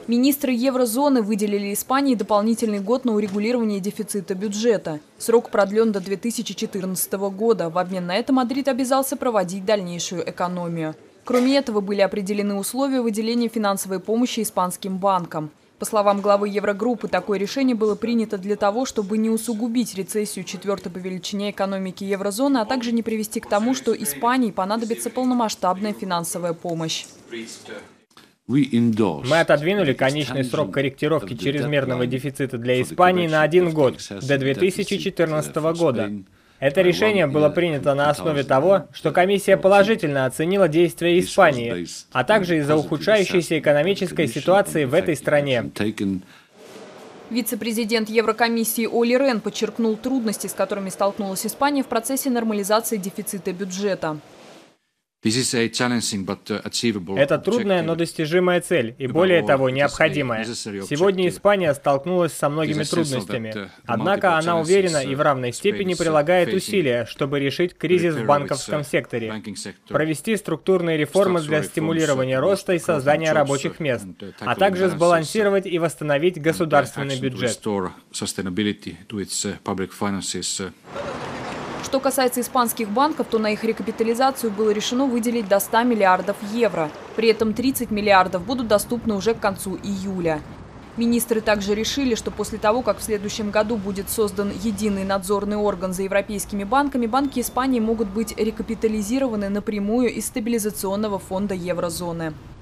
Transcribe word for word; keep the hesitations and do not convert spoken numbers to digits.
Министры еврозоны выделили Испании дополнительный год на урегулирование дефицита бюджета. Срок продлен до две тысячи четырнадцатого года. В обмен на это Мадрид обязался проводить дальнейшую экономию. Кроме этого, были определены условия выделения финансовой помощи испанским банкам. По словам главы Еврогруппы, такое решение было принято для того, чтобы не усугубить рецессию четвертой по величине экономики еврозоны, а также не привести к тому, что Испании понадобится полномасштабная финансовая помощь. Мы отодвинули конечный срок корректировки чрезмерного дефицита для Испании на один год, до две тысячи четырнадцатого года. Это решение было принято на основе того, что комиссия положительно оценила действия Испании, а также из-за ухудшающейся экономической ситуации в этой стране. Вице-президент Еврокомиссии Оли Рен подчеркнул трудности, с которыми столкнулась Испания в процессе нормализации дефицита бюджета. Это трудная, но достижимая цель, и более того, необходимая. Сегодня Испания столкнулась со многими трудностями. Однако она уверена и в равной степени прилагает усилия, чтобы решить кризис в банковском секторе, провести структурные реформы для стимулирования роста и создания рабочих мест, а также сбалансировать и восстановить государственный бюджет. Что касается испанских банков, то на их рекапитализацию было решено выделить до ста миллиардов евро. При этом тридцать миллиардов будут доступны уже к концу июля. Министры также решили, что после того, как в следующем году будет создан единый надзорный орган за европейскими банками, банки Испании могут быть рекапитализированы напрямую из стабилизационного фонда еврозоны.